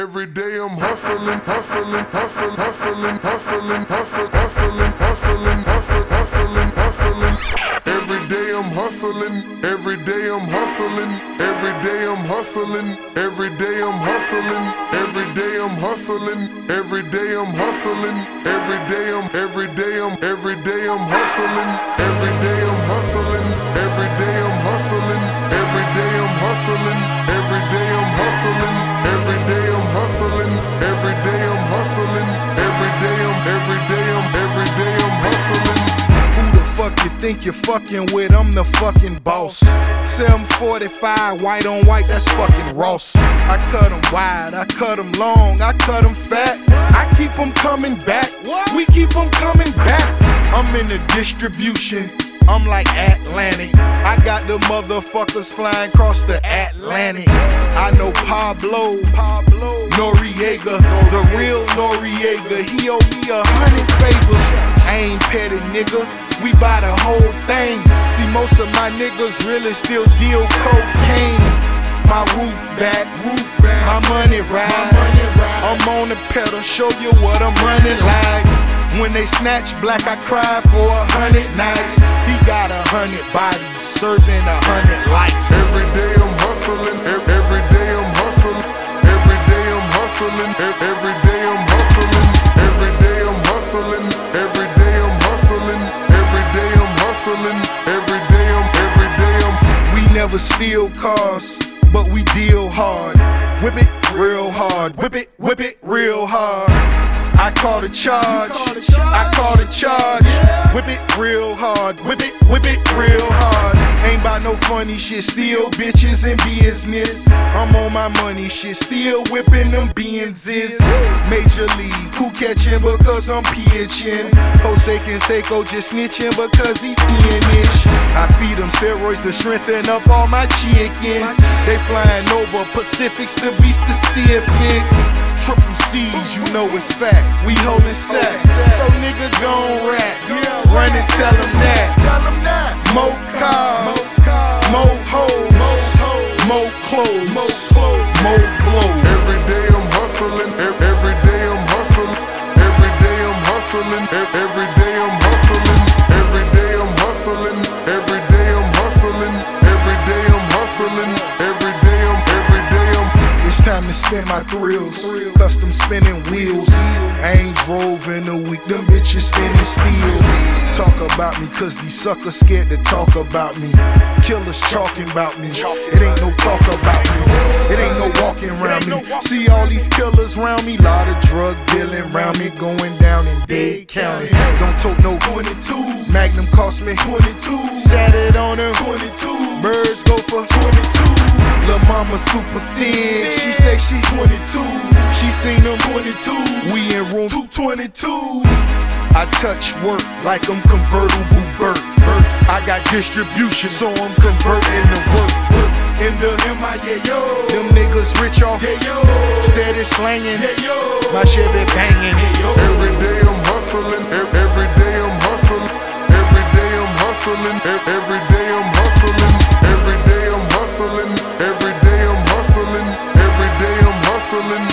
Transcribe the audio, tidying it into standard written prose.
Every day I'm hustling, hustling, hustling, hustling, hustling, hustling, hustling, hustling, hustling, hustling, hustling. Every day I'm hustling, every day I'm hustling, every day I'm hustling, every day I'm hustling, every day I'm hustling, every day I'm hustling, every day I'm every day I'm every day I'm hustling, every day I'm hustling, every day I'm hustling, every day I'm hustling, every day I'm hustling, every day I'm hustling, every day I'm hustling, every day I'm hustling. Who the fuck you think you're fucking with? I'm the fucking boss. 745, white on white, that's fucking Ross. I cut them wide, I cut them long, I cut them fat. I keep them coming back, we keep them coming back. I'm in the distribution, I'm like Atlantic. I got the motherfuckers flying across the Atlantic. I know Pablo Noriega, the real Noriega. He owe me 100 favors. I ain't petty, nigga, we buy the whole thing. See, most of my niggas really still deal cocaine. My roof back, my money ride. I'm on the pedal, show you what I'm running like. When they snatch black, I cry for 100 nights. He got 100 bodies, serving 100 lives. Every day I'm hustling, every day I'm hustling, every day I'm hustling, every day I'm hustling, every day I'm hustling, every day I'm hustling, every day I'm hustling, every day I'm. We never steal cars, but we deal hard. Whip it real hard, whip it real hard. I call the charge, I call the charge. Whip it real hard, whip it real hard. Ain't by no funny shit, still bitches in business. I'm on my money shit, still whipping them Benzes. Major League, who catching because I'm pitching? Jose Canseco just snitching because he finish. I feed them steroids to strengthen up all my chickens. They flying over Pacifics to be specific. Triple C's, you know it's fact. We holding sacks, so nigga gon' rap. Run and tell them that. More cars, more hoes, more clothes, more blows. Every day I'm hustling, every day I'm hustling, every day I'm hustling, every day I'm hustling, every day I'm hustling, every day I'm hustling, every day I'm hustling, every day I'm. It's time to spin my thrills, custom spinning wheels. I ain't drove in a week, them bitches spinning steel. Talk about me, cause these suckers scared to talk about me. Killers talking about me, it ain't no talk about me. It ain't no walking around me. See all these killers around me, lot of drug dealing around me, going down in Dade County. Don't tote no 22s, Magnum cost me 22. Sat it on her 22, birds go for 22. Lil' mama super thin, she say she 22. She seen them 22, we in room 222. I touch work like I'm convertible Burt. I got distribution, so I'm converting to work. In the MIA, yo. Them niggas rich off, steady slanging, my Chevy banging. Every day I'm hustling, every day I'm hustling, every day I'm hustling, every day I'm hustling, every day I'm hustling, every day I'm hustling, every day I'm hustling.